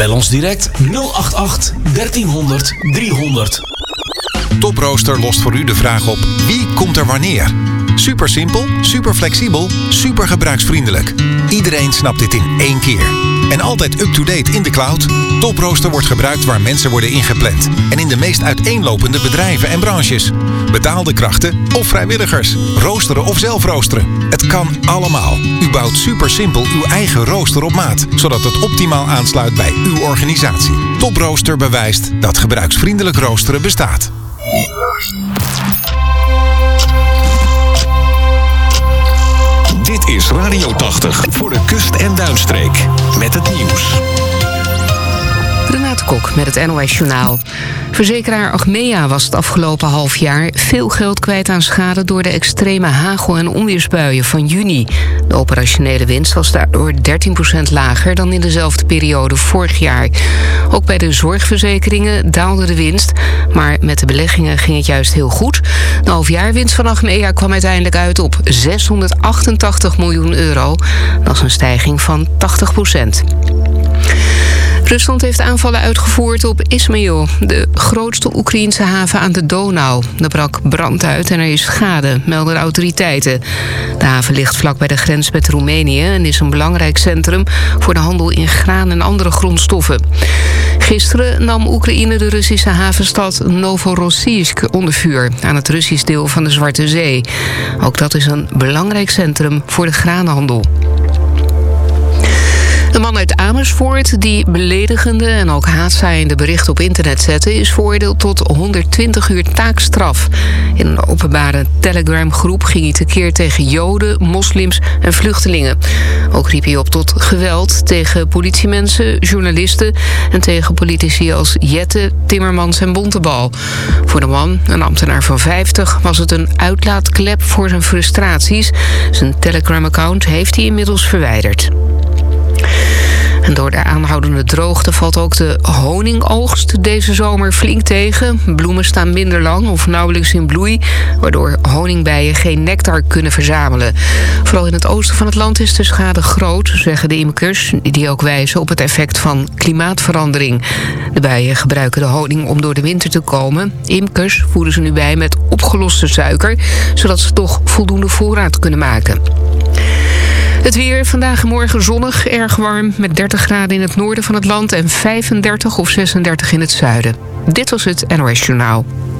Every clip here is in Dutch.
Bel ons direct 088 1300 300. Toprooster lost voor u de vraag op: wie komt er wanneer? Super simpel, super flexibel, super gebruiksvriendelijk. Iedereen snapt dit in één keer. En altijd up-to-date in de cloud. Toprooster wordt gebruikt waar mensen worden ingepland. En in de meest uiteenlopende bedrijven en branches. Betaalde krachten of vrijwilligers. Roosteren of zelf roosteren. Het kan allemaal. U bouwt super simpel uw eigen rooster op maat. Zodat het optimaal aansluit bij uw organisatie. Toprooster bewijst dat gebruiksvriendelijk roosteren bestaat. Dit is Radio 80 voor de kust- en duinstreek. Met het nieuws. Renate Kok met het NOS Journaal. Verzekeraar Achmea was het afgelopen half jaar veel geld kwijt aan schade door de extreme hagel- en onweersbuien van juni. De operationele winst was daardoor 13% lager dan in dezelfde periode vorig jaar. Ook bij de zorgverzekeringen daalde de winst, maar met de beleggingen ging het juist heel goed. De halfjaarwinst van Achmea kwam uiteindelijk uit op 688 miljoen euro. Dat is een stijging van 80%. Rusland heeft aanvallen uitgevoerd op Izmail, de grootste Oekraïense haven aan de Donau. Er brak brand uit en er is schade, melden de autoriteiten. De haven ligt vlak bij de grens met Roemenië en is een belangrijk centrum voor de handel in graan en andere grondstoffen. Gisteren nam Oekraïne de Russische havenstad Novorossiysk onder vuur aan het Russisch deel van de Zwarte Zee. Ook dat is een belangrijk centrum voor de graanhandel. Een man uit Amersfoort die beledigende en ook haatzaaiende berichten op internet zette is veroordeeld tot 120 uur taakstraf. In een openbare Telegram-groep ging hij tekeer tegen Joden, moslims en vluchtelingen. Ook riep hij op tot geweld tegen politiemensen, journalisten en tegen politici als Jette, Timmermans en Bontebal. Voor de man, een ambtenaar van 50, was het een uitlaatklep voor zijn frustraties. Zijn Telegram-account heeft hij inmiddels verwijderd. En door de aanhoudende droogte valt ook de honingoogst deze zomer flink tegen. Bloemen staan minder lang of nauwelijks in bloei, waardoor honingbijen geen nectar kunnen verzamelen. Vooral in het oosten van het land is de schade groot, zeggen de imkers, die ook wijzen op het effect van klimaatverandering. De bijen gebruiken de honing om door de winter te komen. Imkers voeden ze nu bij met opgeloste suiker, zodat ze toch voldoende voorraad kunnen maken. Het weer vandaag en morgen zonnig, erg warm met 30 graden in het noorden van het land en 35 of 36 in het zuiden. Dit was het NOS Journaal.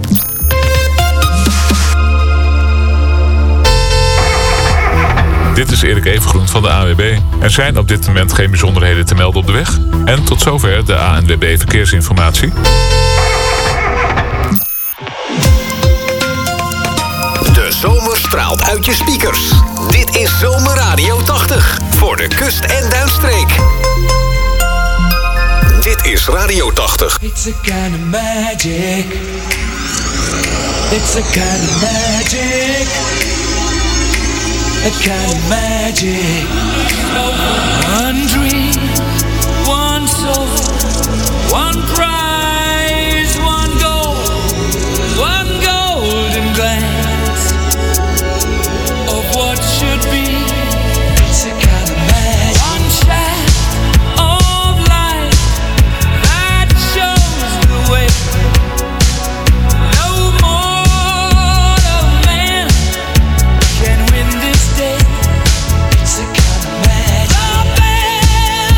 Dit is Erik Evengroen van de ANWB. Er zijn op dit moment geen bijzonderheden te melden op de weg. En tot zover de ANWB Verkeersinformatie. De zomer straalt uit je speakers. Dit is Zomerradio 80 voor de kust- en duinstreek. Dit is Radio 80. It's a kind of magic. It's a kind of magic. A kind of magic. One dream, one soul, one prize, one goal, one golden glance of what should be. It's a kind of magic. One shaft of light that shows the way. No mortal man can win this day. It's a kind of magic. The bell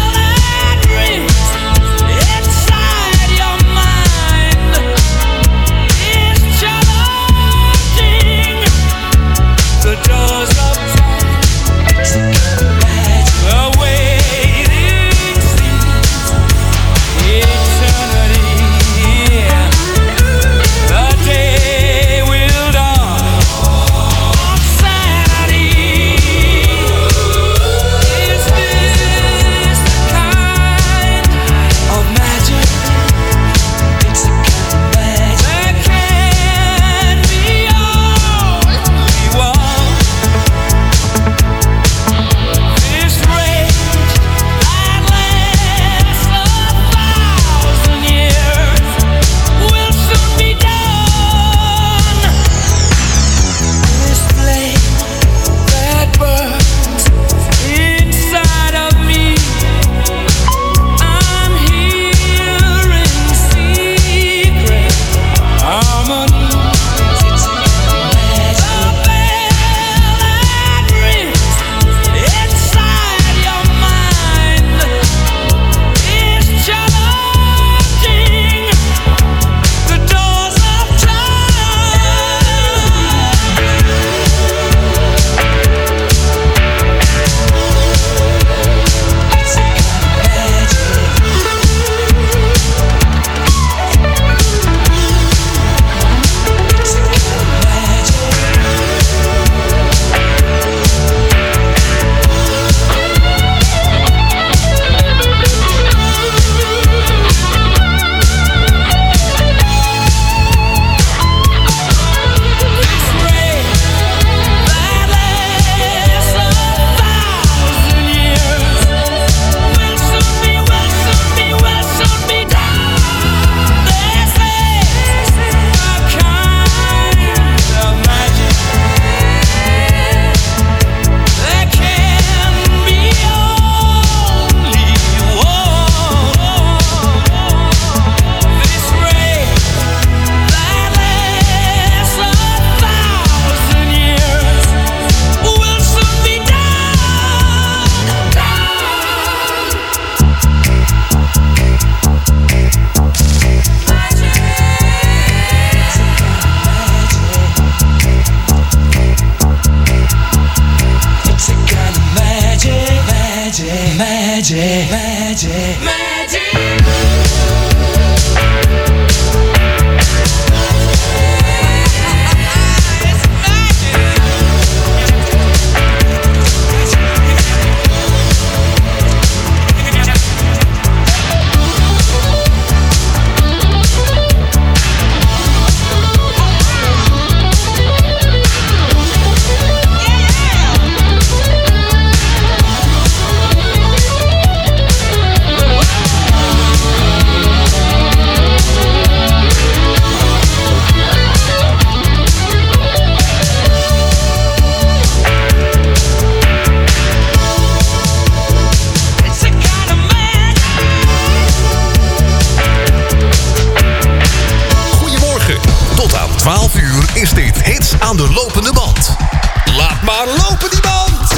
12 uur is dit Hits aan de lopende band. Laat maar lopen die band!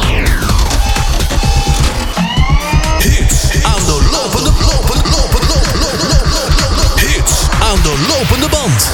Hits aan de lopende Hits aan de lopende band.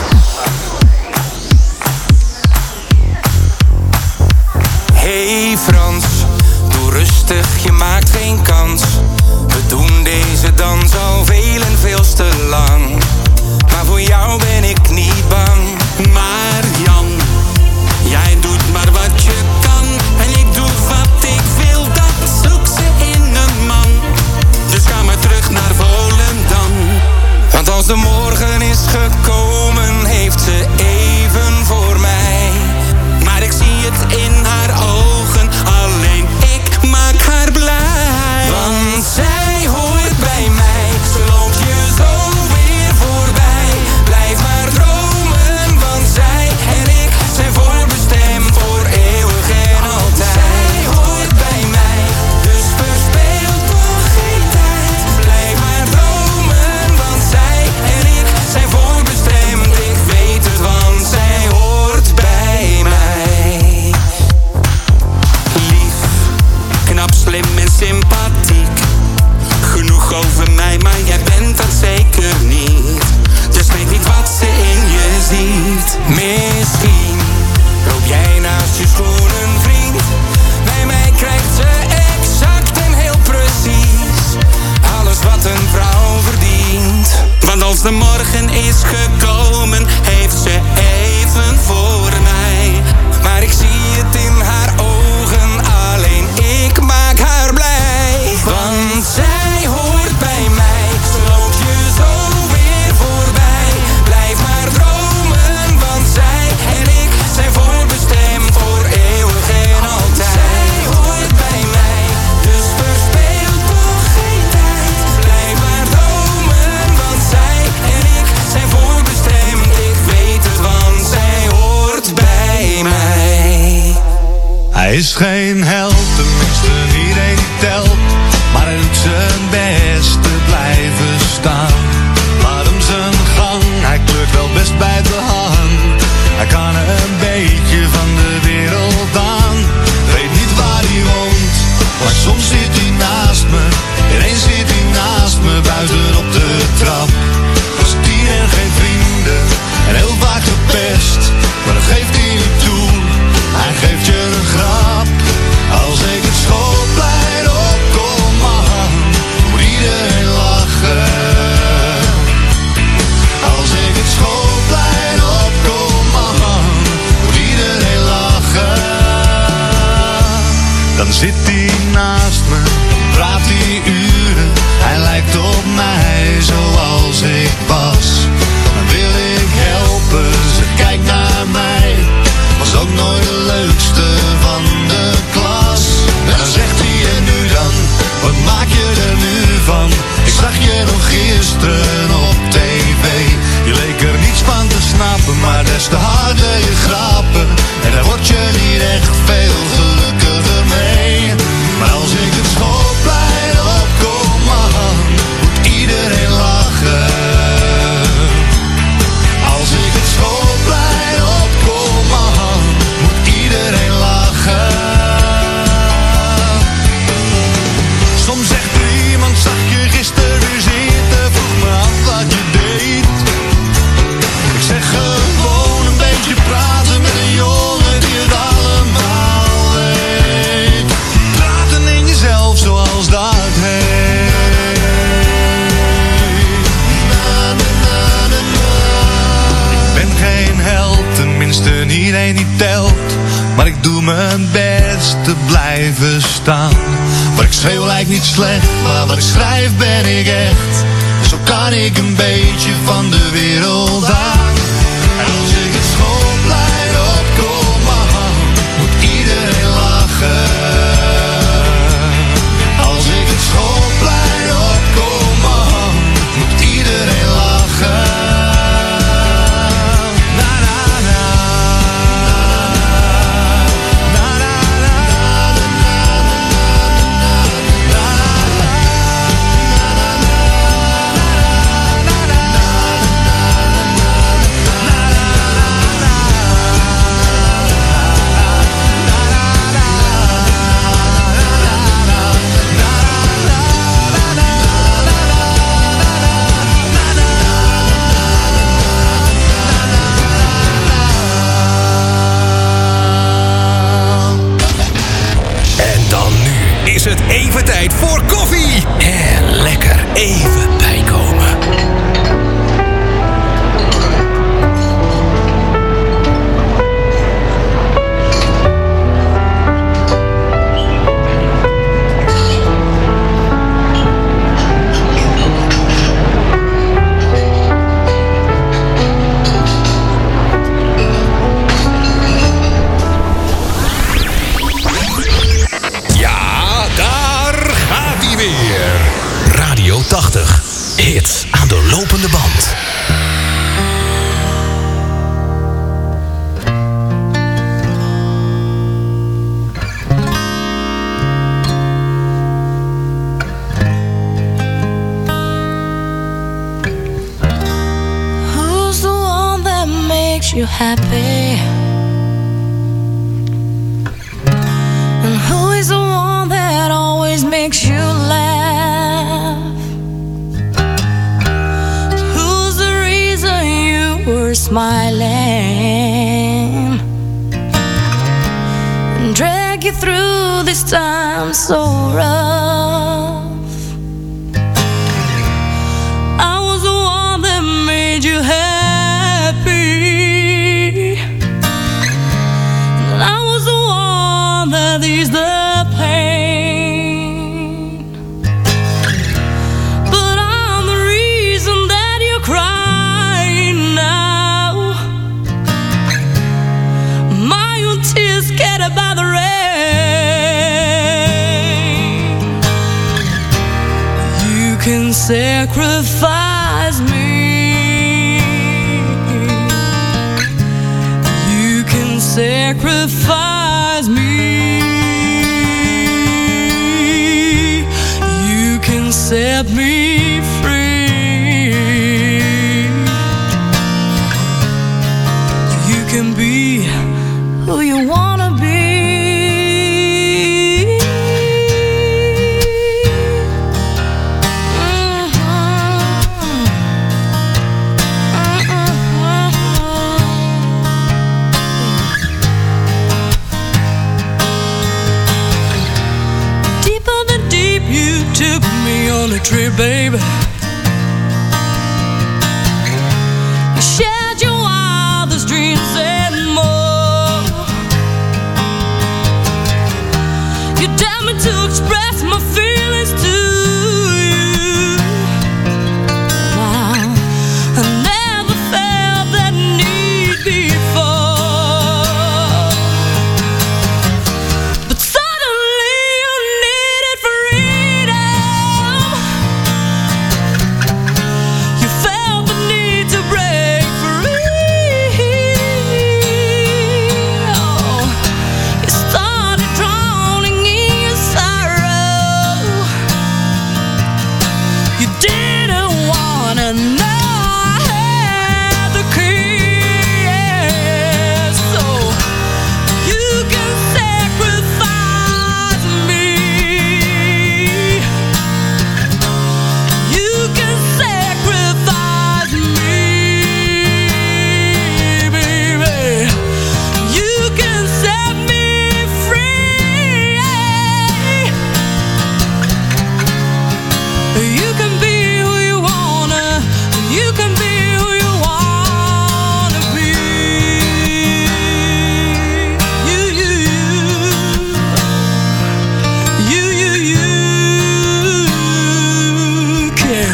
Hey Frans, doe rustig, je maakt geen kans. We doen deze dans al veel en veel te lang. Maar voor jou ben ik niet bang. Maar Jan, jij doet maar wat je kan. En ik doe wat ik wil, dat zoek ze in een man. Dus ga maar terug naar Volendam. Want als de morgen is gekomen, heeft ze even voor mij. Maar ik zie het in haar ogen, alleen ik maak haar blij. Want zij hoort bij mij, ze loopt je zo weer voorbij. Blijf maar dromen, want zij en ik zijn voorbestemd voor eeuwig en altijd. Zij hoort bij mij, dus verspeel toch geen tijd. Blijf maar dromen, want zij en ik zijn voorbestemd. Ik weet het, want zij hoort bij mij. Lief, knap, slim en sympathiek. Genoeg over mij, maar jij bent dat zeker niet. Dus weet niet wat ze in je ziet. Misschien loop jij naast je schoenen, vriend. Bij mij krijgt ze exact en heel precies alles wat een vrouw verdient. Want als de morgen is gekomen, heeft ze even voor mij. Maar ik zie het in haar ogen, alleen ik maak haar blij. Want zij hoort bij mij, ze loopt je zo weer voorbij. Blijf maar dromen, want zij en ik zijn voorbestemd voor eeuwig en altijd. Zij hoort bij mij, dus verspeel toch geen tijd. Blijf maar dromen, want zij en ik zijn voorbestemd. Ik weet het, want zij hoort bij mij. Hij is geen held, tenminste iedereen die telt. Maar hij doet zijn best te blijven staan. Laat hem zijn gang, hij kleurt wel best bij de hand. Hij kan een beetje van de wereld aan. Weet niet waar hij woont, maar soms zit hij naast me. Ineens zit hij naast me, buiten op de trap. Was 10 en geen vrienden, en heel vaak gepest. Maar dat geeft hij niet toe, hij geeft je een grap. Als ik het schoolplein opkom, man, moet iedereen lachen. Als ik het schoolplein opkom, man, moet iedereen lachen. Dan zit hij naast me, praat hij uren. Hij lijkt op mij zoals ik was. Dan wil ik helpen, ze kijkt naar mij. Was ook nooit de leukste van de klas. En dan zegt hij, en nu dan, wat maak je er nu van? Ik zag je nog gisteren op tv. Je leek er niets van te snappen, maar des te harder je grappen. En daar word je niet echt veel gelukkiger mee. Maar als ik het schoolplein opkom, man, moet iedereen lachen. Als ik het schoolplein opkom, man, moet iedereen lachen. Soms zegt er iemand, zag je gisteren weer zitten? Vroeg me af wat je deed. Ik zeg gewoon een beetje praten met een jongen die het allemaal weet. Praten in jezelf zoals dat heet. Na, na, na, na, na. Ik ben geen held, tenminste niet één die telt. Maar ik doe mijn best te blijven staan. Wat ik schreeuw lijkt niet slecht, maar wat ik schrijf ben ik echt. Zo kan ik een beetje van de wereld aan. En als ik het schoolplein opkom, man, moet iedereen lachen. Als ik het schoolplein opkom, man, moet iedereen lachen. Na na na, na na na, na na na, na na na. hits aan de lopende band. Who's the one that makes you happy? And who is the one that always makes you laugh? Who's the reason you were smiling and drag you through this time so rough? I was the one that made you happy, and I was the one that eased the pain. But I'm the reason that you're crying now. My own tears scattered by the rain. You can sacrifice me. You can sacrifice me. You can set me free. You can be who you wanna be. Deeper than deep, you took me on a trip, baby. You shared your wildest dreams and more. You dared me to express my feelings to you. Wow, I never felt that need before. But suddenly you needed freedom. You felt the need to break free. Oh, you started drowning in your sorrow. You didn't wanna know I had the key. So you can sacrifice me. You can sacrifice me, baby. You can set me free. You can be who you wanna. You can be who you wanna be. You can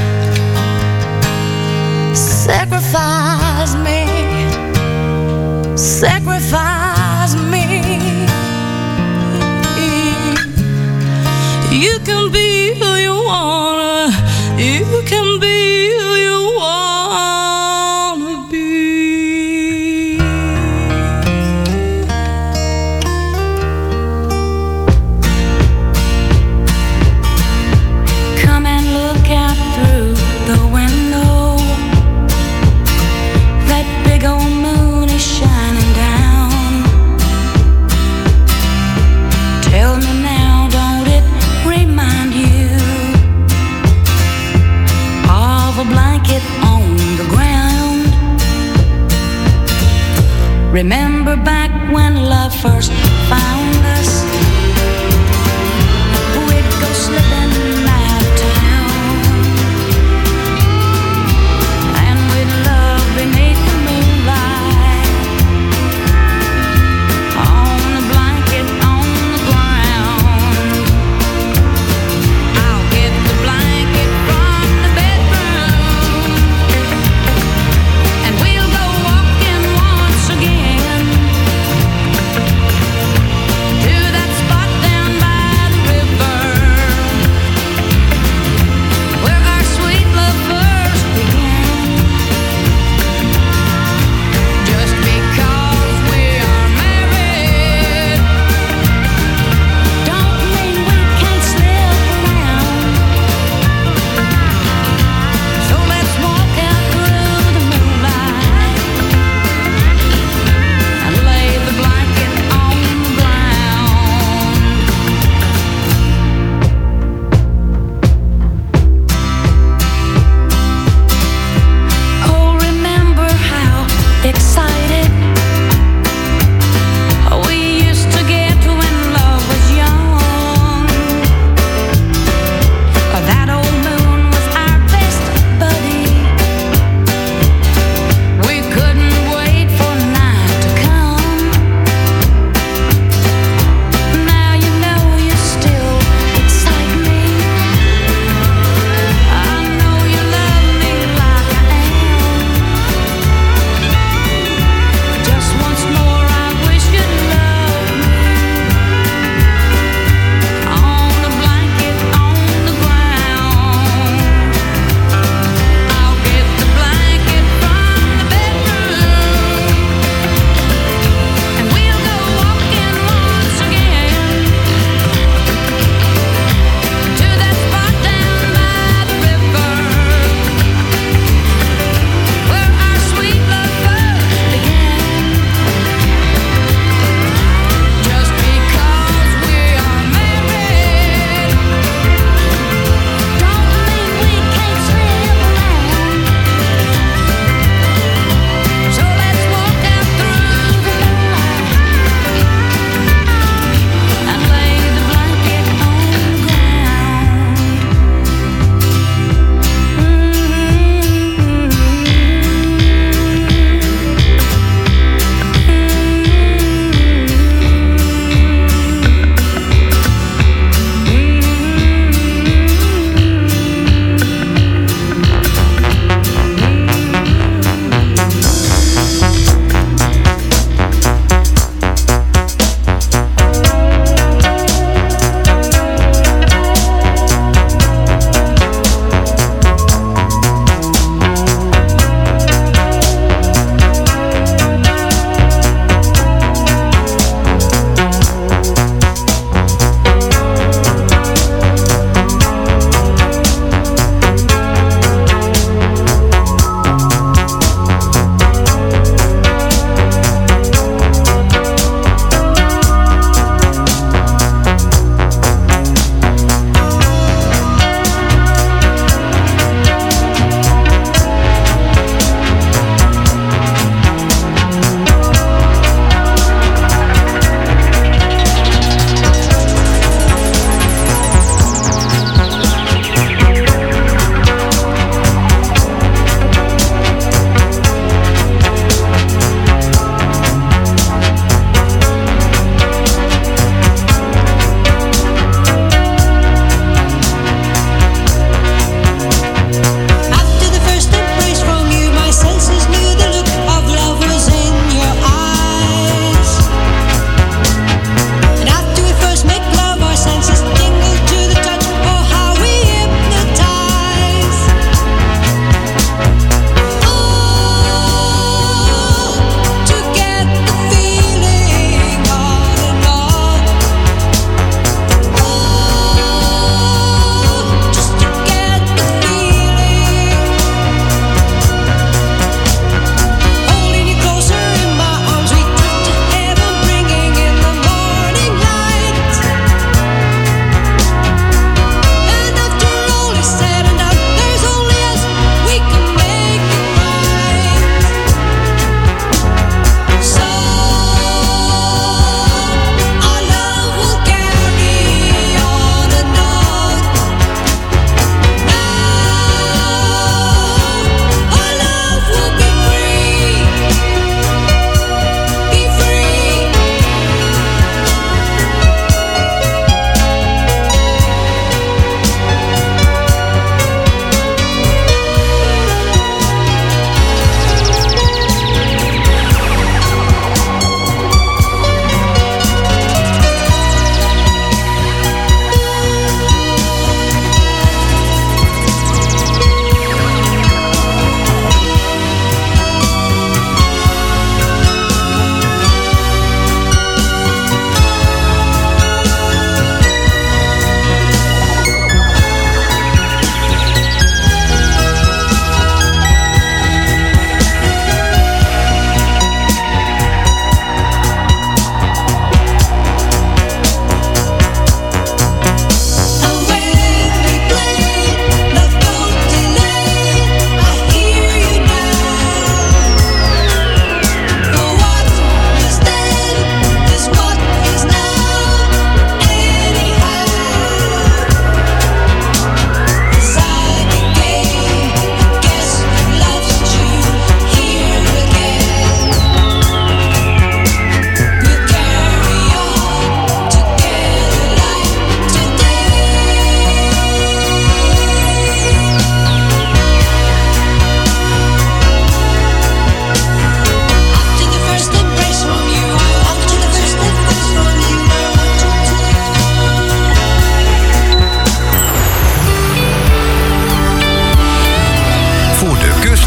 sacrifice me. Sacrifice me. You can be who you wanna. You can be who you wanna be. Come and look out through the window. That big old moon is shining down. Tell me now, don't it remind you of a blanket on the ground? Remember back when love first found us? We'd go slipping out of town, and we'd love beneath the moonlight, on the blanket on the ground. I'll get the blanket from the bedroom, and we'll go walking once again to that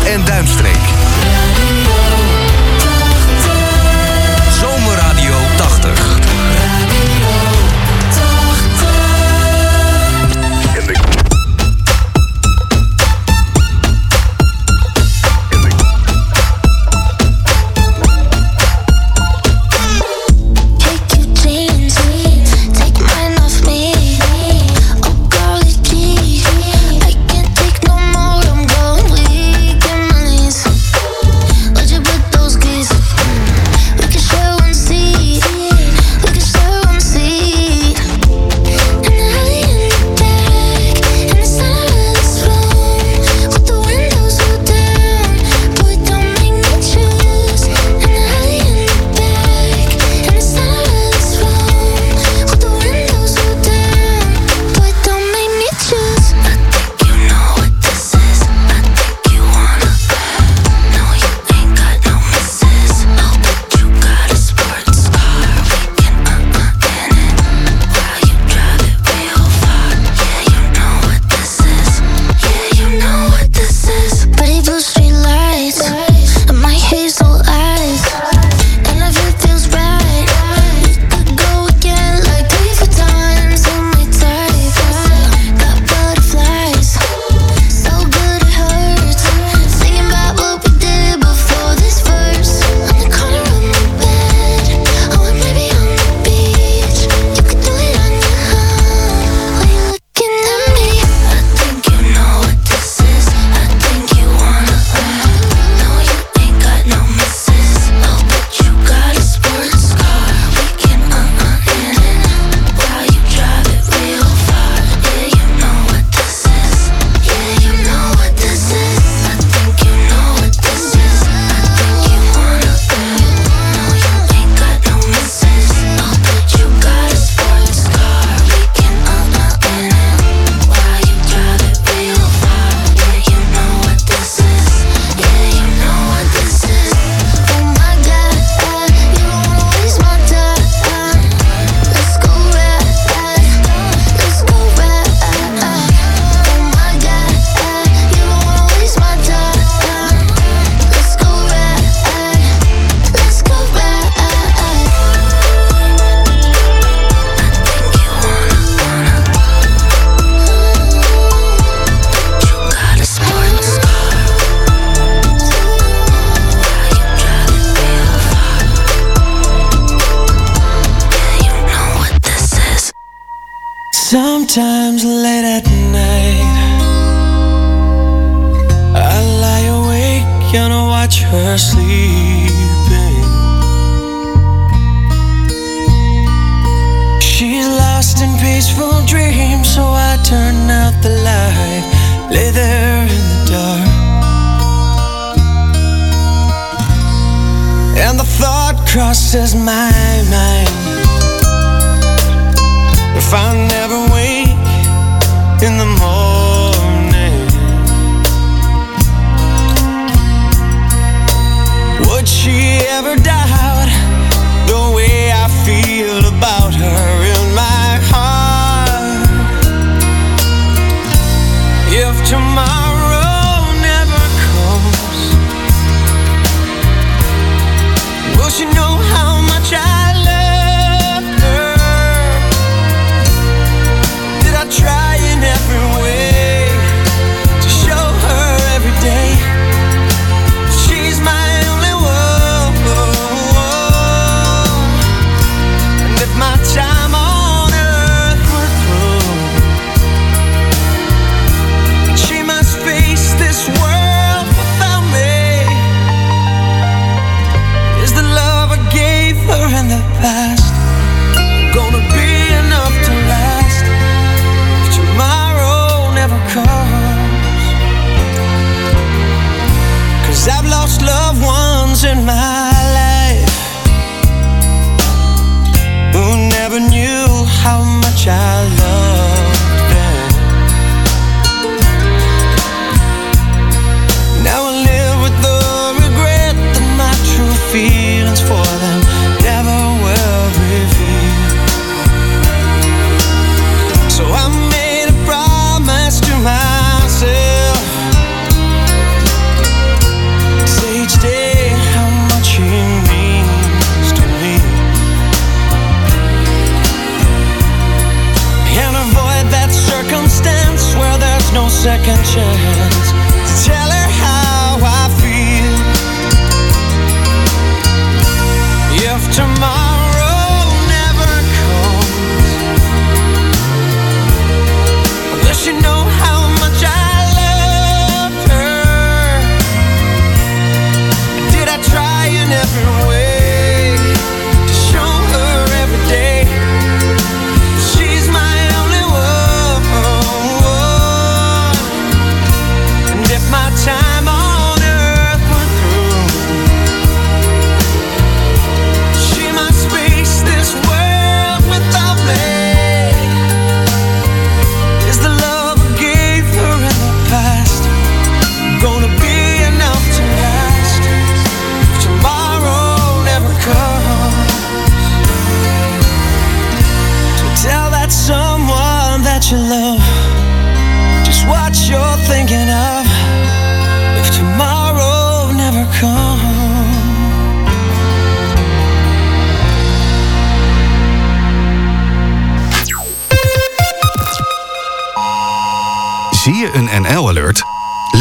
en Duinstreek. Zomerradio 80. Sometimes late at night I lie awake and I watch her sleeping. She's lost in peaceful dreams, so I turn out the light, lay there in the dark, and the thought crosses my mind: if I never wake in the morning, would she ever doubt the way I feel about her in my heart? If tomorrow never comes, will she know how much I love her? Try in every way to show her every day she's my only one. And if my time on earth were through, she must face this world without me. Is the love I gave her in the past gonna be enough to last? Tomorrow never comes, 'cause I've lost loved ones in my life who never knew how much I loved them. Now I live with the regret that my true feelings for them never will reveal. So I made a promise to myself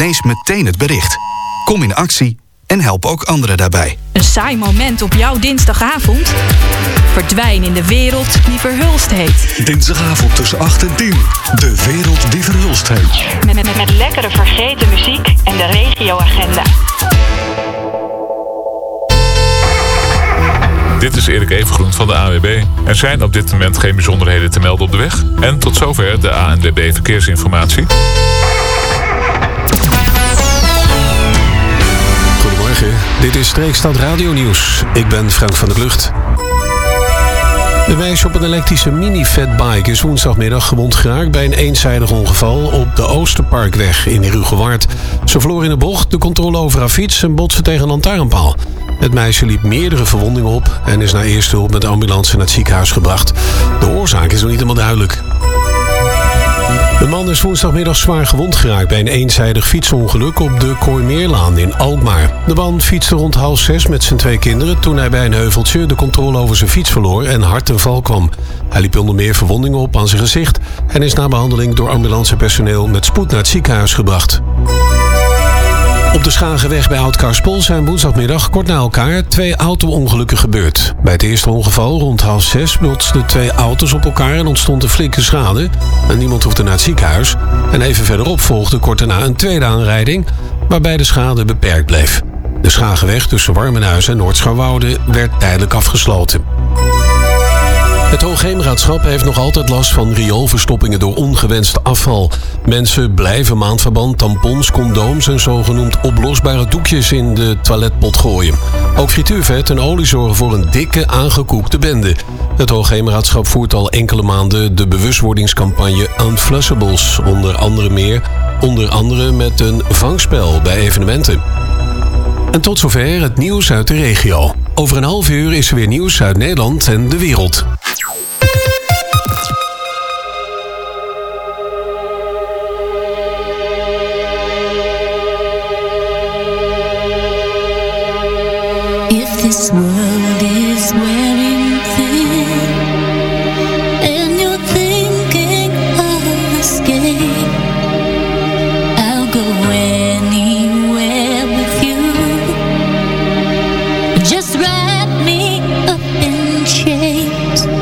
Lees meteen het bericht. Kom in actie en help ook anderen daarbij. Een saai moment op jouw dinsdagavond? Verdwijn in de wereld die verhulst heet. Dinsdagavond tussen 8 en 10. De wereld die verhulst heet. Met lekkere vergeten muziek en de regioagenda. Dit is Erik Evengroen van de ANWB. Er zijn op dit moment geen bijzonderheden te melden op de weg. En tot zover de ANWB Verkeersinformatie. Goedemorgen, dit is Streekstad Radio Nieuws. Ik ben Frank van der Klucht. Een meisje op een elektrische mini-fatbike is woensdagmiddag gewond geraakt bij een eenzijdig ongeval op de Oosterparkweg in Rugewaard. Ze verloor in de bocht de controle over haar fiets en botste tegen een lantaarnpaal. Het meisje liep meerdere verwondingen op en is naar eerste hulp met de ambulance naar het ziekenhuis gebracht. De oorzaak is nog niet helemaal duidelijk. Een man is woensdagmiddag zwaar gewond geraakt bij een eenzijdig fietsongeluk op de Kooimeerlaan in Alkmaar. De man fietste rond 5:30 met zijn 2 kinderen toen hij bij een heuveltje de controle over zijn fiets verloor en hard ten val kwam. Hij liep onder meer verwondingen op aan zijn gezicht en is na behandeling door ambulancepersoneel met spoed naar het ziekenhuis gebracht. Op de Schagenweg bij Oud-Karspel zijn woensdagmiddag kort na elkaar 2 auto-ongelukken gebeurd. Bij het eerste ongeval rond 5:30 botsten 2 auto's op elkaar en ontstond een flinke schade. En niemand hoefde naar het ziekenhuis. En even verderop volgde kort daarna een tweede aanrijding, waarbij de schade beperkt bleef. De Schagenweg tussen Warmenhuizen en Noord-Scharwoude werd tijdelijk afgesloten. Het Hoogheemraadschap heeft nog altijd last van rioolverstoppingen door ongewenst afval. Mensen blijven maandverband, tampons, condooms en zogenoemd oplosbare doekjes in de toiletpot gooien. Ook frituurvet en olie zorgen voor een dikke, aangekoekte bende. Het Hoogheemraadschap voert al enkele maanden de bewustwordingscampagne Unflushables, onder andere met een vangspel bij evenementen. En tot zover het nieuws uit de regio. Over een half uur is er weer nieuws uit Nederland en de wereld. If this world is wearing thin and you're thinking of escape, I'll go anywhere with you. Just wrap me up in chains.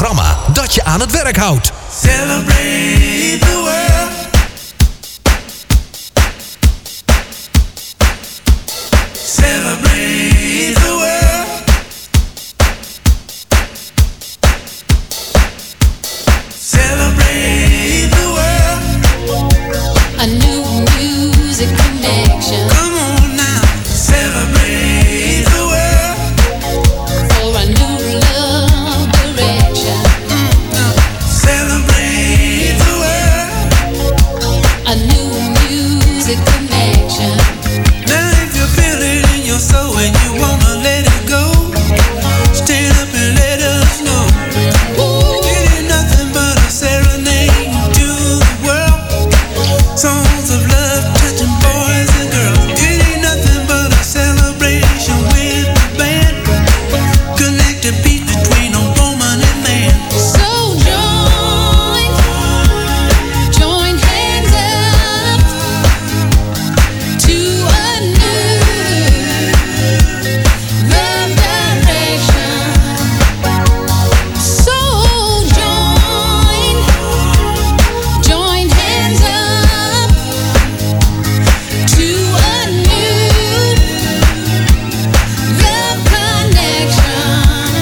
programma dat je aan het werk houdt. Celebrate the world. Celebrate the world. Celebrate the world. A new music connection. Come on now. Celebrate the world. For a new love direction. Celebrate the world. A new music connection. Now if you feel it in your soul and you wanna let it go, stand up and let us know. It ain't nothing but a serenade to the world. Songs of love touching boys and girls. It ain't nothing but a celebration with the band. Connected beat between a woman and man. So join hands up to a new love direction. So join hands up to a new love connection.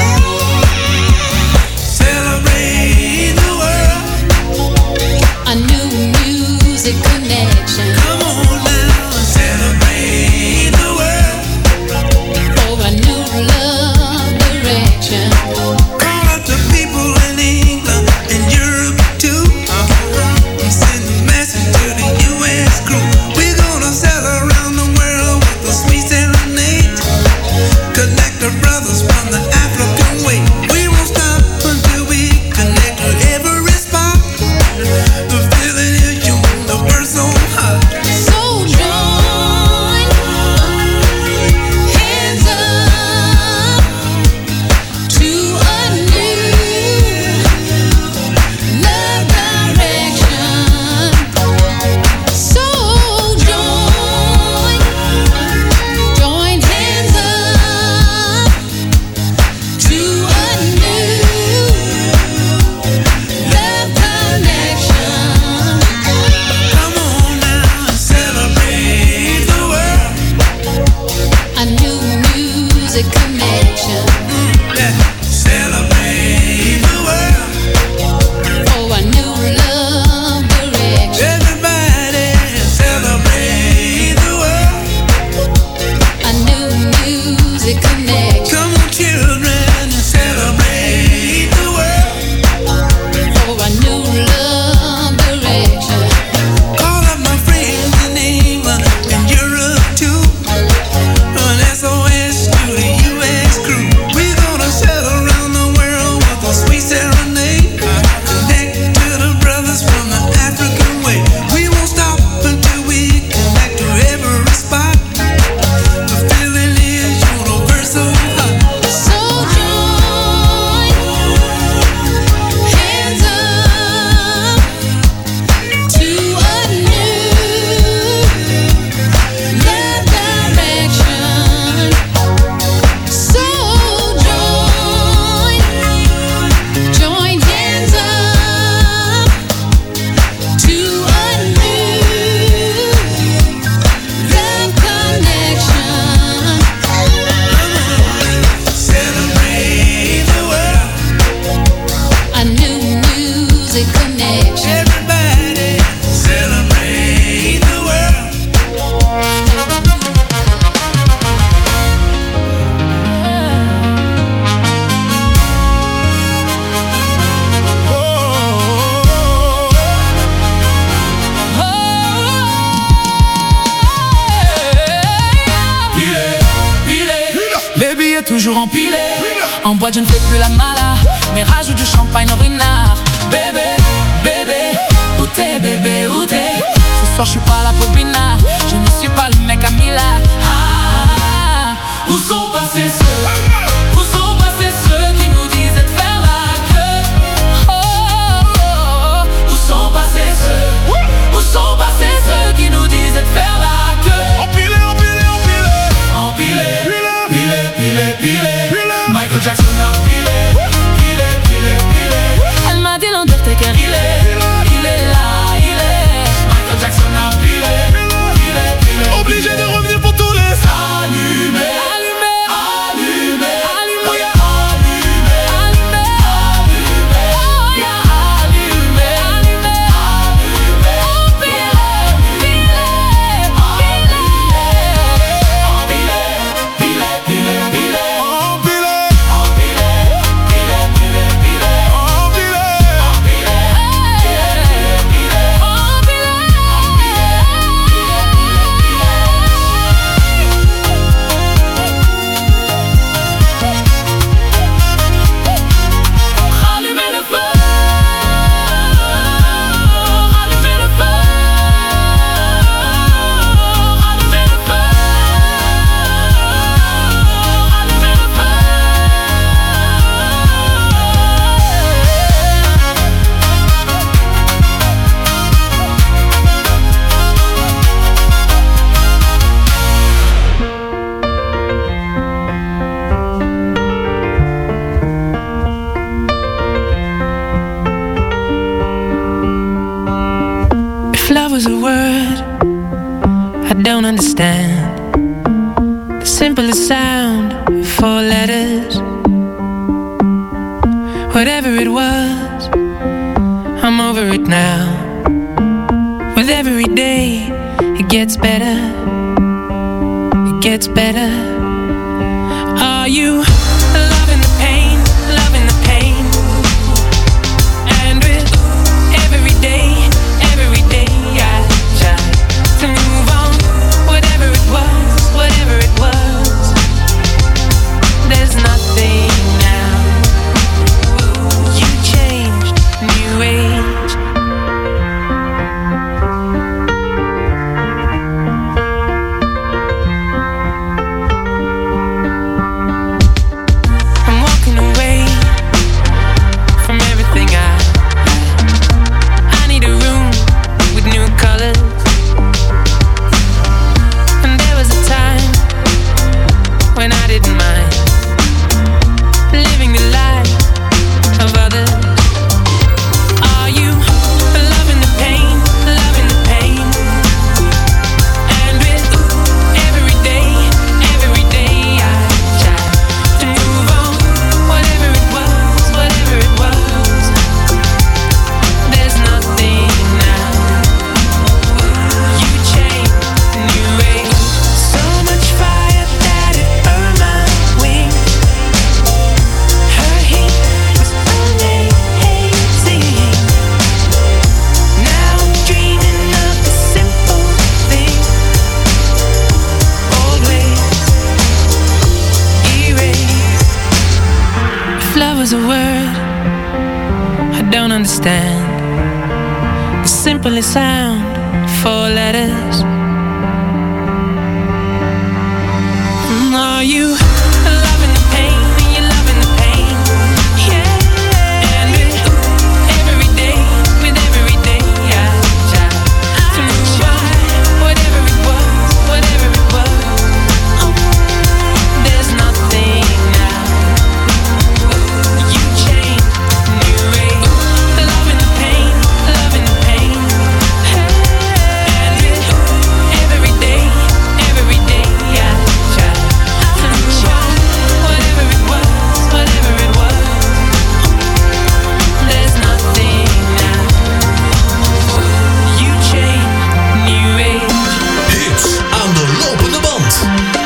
Celebrate the world. A new music connection. Come on now and celebrate the world. For a new love direction. Call up the people in England and Europe too. Send a message to the U.S. crew. We're gonna sail around the world with a sweet serenade. Connect the brothers from the African way. We won't stop until we connect to every spot. The feeling is universal hot. So join hands up to a new love direction. So join hands up to a new love connection. Come on now and celebrate the world. A new music connection. Celebrate the world. For a new love direction. Everybody celebrate the world. A new music connection. Come on, children, and celebrate the world. For a new love direction. Call up my friends in England and Europe too. An SOS to the U.S. crew. We're gonna sail around the world with a sweet serenade. Connect to the brothers from the African way. We won't stop until we connect to every spot. The feeling is universal hot. So join hands up to a new love direction. So join hands up to a new love connection. Celebrate the world. A new music connection. Everybody celebrate the world. Les billets toujours empilés. En boîte je ne fais plus la mala, mais rajoute du champagne au renard. Bébé, bébé, où t'es bébé, où t'es? Ce soir je suis pas là pour Bina, je ne suis pas le mec à Mila. Où sont passés ceux qui nous disaient de faire la queue? Où sont passés ceux qui nous disaient de faire la queue? Empilé, Michael Jackson a empilé. gets better. It gets better. Are you loving the pain? Loving the pain? And with every day I try to move on. Whatever it was, there's nothing now. You changed, new age. I'm walking away from everything I need a room with new colors. And there was a time when I didn't mind living the life of others. Are you loving the pain? Loving the pain? And with every day I try to move on. Whatever it was, there's nothing now. You changed, new age. So much fire that it burned my wings. Her heat was amazing. Now I'm dreaming of the simple thing. Old ways erased. If love was a word I don't understand, the simplest sound, 4 letters. Are you loving the pain? Are you loving the pain? Yeah. And with every day I try to move on. Whatever it was, there's nothing now. You changed, new age. Loving the pain, loving the pain. And with every day I try to move on. Whatever it was, there's nothing now. You changed, new age. Hits aan de lopende band.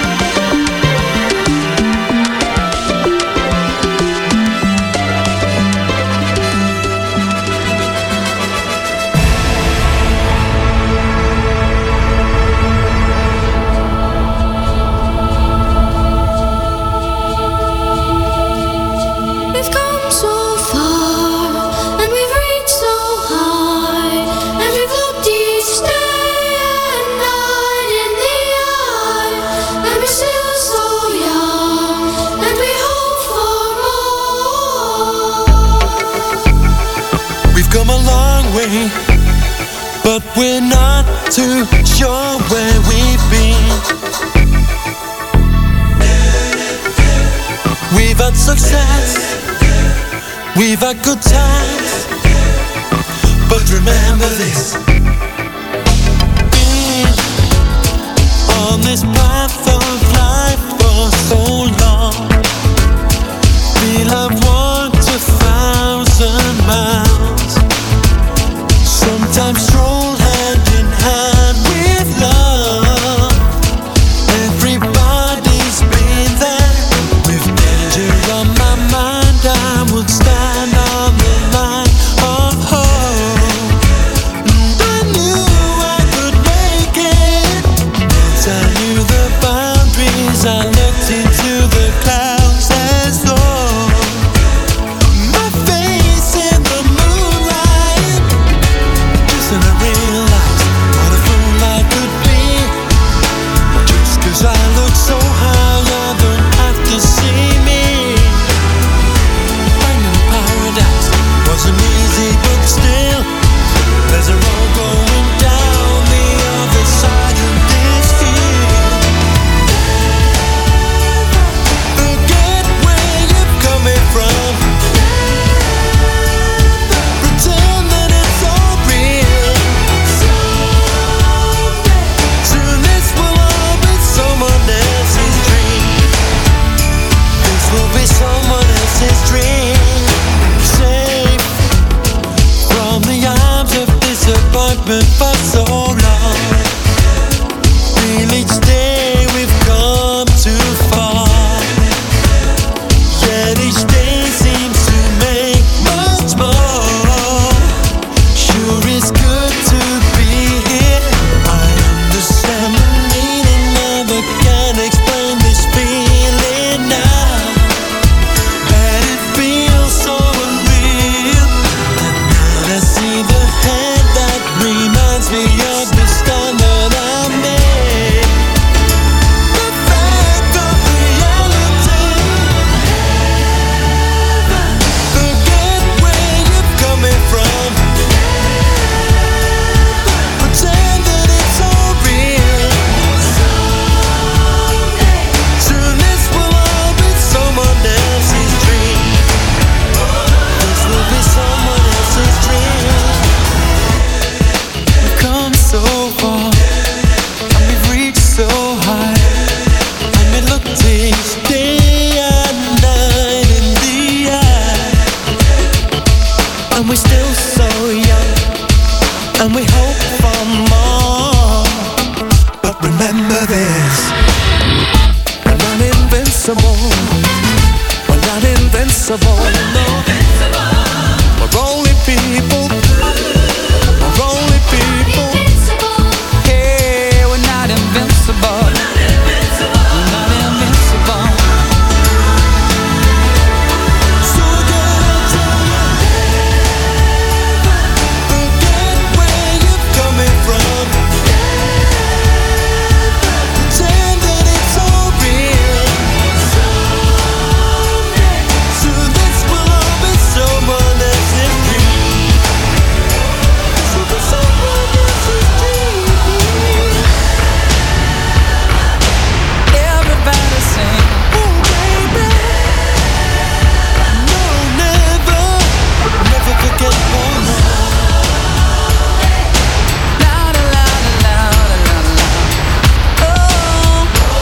We've come so far, and we've reached so high, and we've looked each day and night in the eye, and we're still so young, and we hope for more. We've come a long way, but we're not too sure where we've been. We've had success, we've had good times, but remember this: being on this path of life for so long, we'll have walked 1,000 miles. Sometimes stroll hand in hand with love. Everybody's been there. With danger on my mind, I would stand on the line of hope. And I knew I could make it. Once I knew the boundaries, I looked into the we're still so young, and we hope for more. But remember this, we're not invincible. We're not invincible. No. We're only people. We're only people. Hey, we're not invincible. We're not invincible. So don't forget where you're coming from. Pretend that it's all real. So this will all be someone else's dream. So this someone else's dream. Everybody sing. Oh baby, no, never, never forget. Oh no. Louder, louder, louder, louder, louder. Oh.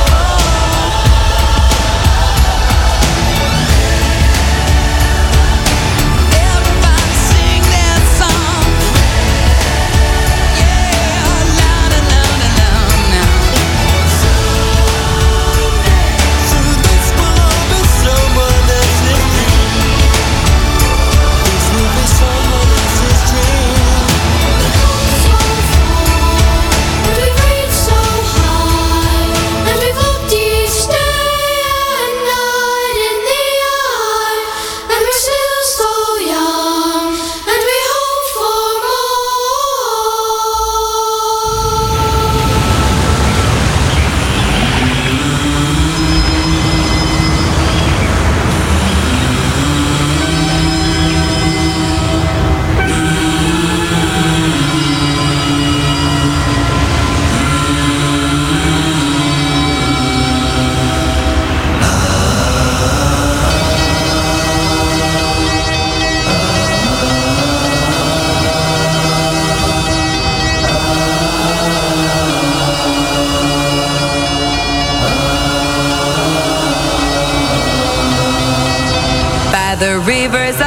Everybody sing that song. Yeah, louder, louder, louder now. So this will all be someone else's dream. This will be someone else's dream. And we've reached so high, and we've looked each day and night in the eye, and we're still so young, and we hope for By the rivers